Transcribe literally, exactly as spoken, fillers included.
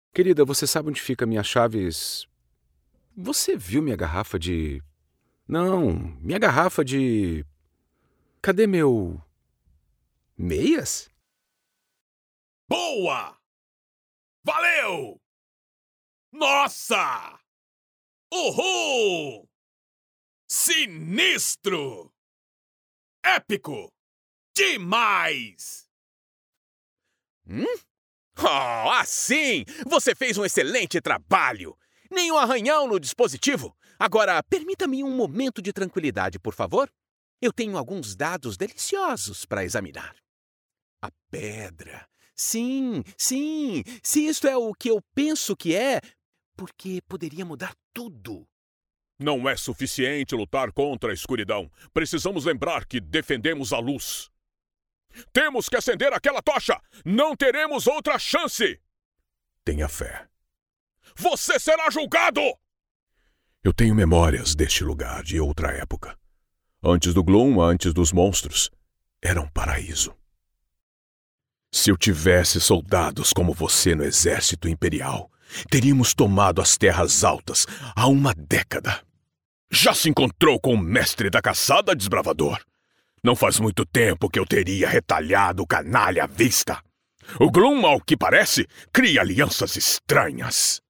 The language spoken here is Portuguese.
Querida, você sabe onde fica minhas chaves? Você viu minha garrafa de... Não, minha garrafa de... Cadê meu... Meias? Boa! Valeu! Nossa! Uhul! Sinistro! Épico! Demais! Hum? Oh, assim! Você fez um excelente trabalho! Nenhum arranhão no dispositivo! Agora, permita-me um momento de tranquilidade, por favor. Eu tenho alguns dados deliciosos para examinar. A pedra. Sim, sim. Se isto é o que eu penso que é, porque poderia mudar tudo. Não é suficiente lutar contra a escuridão. Precisamos lembrar que defendemos a luz. Temos que acender aquela tocha! Não teremos outra chance! Tenha fé. Você será julgado! Eu tenho memórias deste lugar de outra época. Antes do Gloom, antes dos monstros, era um paraíso. Se eu tivesse soldados como você no exército imperial, teríamos tomado as terras altas há uma década. Já se encontrou com o mestre da caçada, desbravador? Não faz muito tempo que eu teria retalhado o canalha à vista. O Gloom, ao que parece, cria alianças estranhas.